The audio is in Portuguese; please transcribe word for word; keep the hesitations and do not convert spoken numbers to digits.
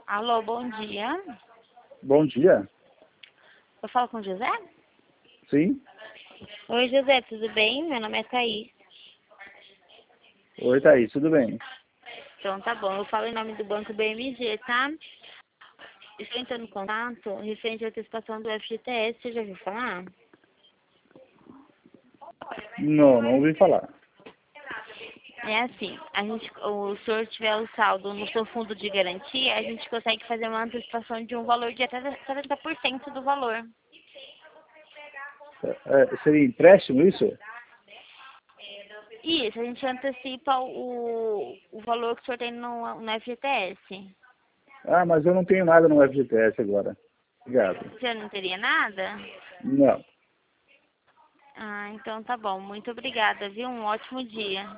Alô, bom dia. Bom dia. Eu falo com o José? Sim. Oi, José, tudo bem? Meu nome é Thaís. Oi, Thaís, tudo bem? Então, tá bom. Eu falo em nome do Banco B M G, tá? Estou entrando em contato referente à antecipação do F G T S. Você já ouviu falar? Não, não ouvi falar. É assim, a gente, o senhor tiver o saldo no seu fundo de garantia, a gente consegue fazer uma antecipação de um valor de até setenta por cento do valor. É, é, seria empréstimo isso? Isso, a gente antecipa o, o valor que o senhor tem no, no F G T S. Ah, mas eu não tenho nada no F G T S agora. Obrigado. Você não teria nada? Não. Ah, então tá bom. Muito obrigada, viu? Um ótimo dia.